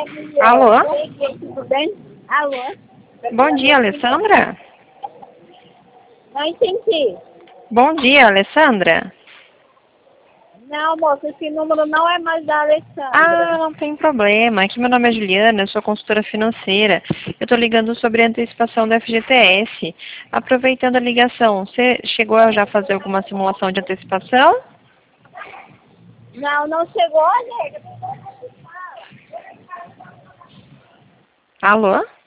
Alô? Tudo bem? Alô? Bom dia, Alessandra. Não entendi. Bom dia, Alessandra. Não, moça, esse número não é mais da Alessandra. Ah, não tem problema. Aqui meu nome é Juliana, eu sou consultora financeira. Eu estou ligando sobre a antecipação do FGTS. Aproveitando a ligação, você chegou a já fazer alguma simulação de antecipação? Não, não chegou, nega. Alô?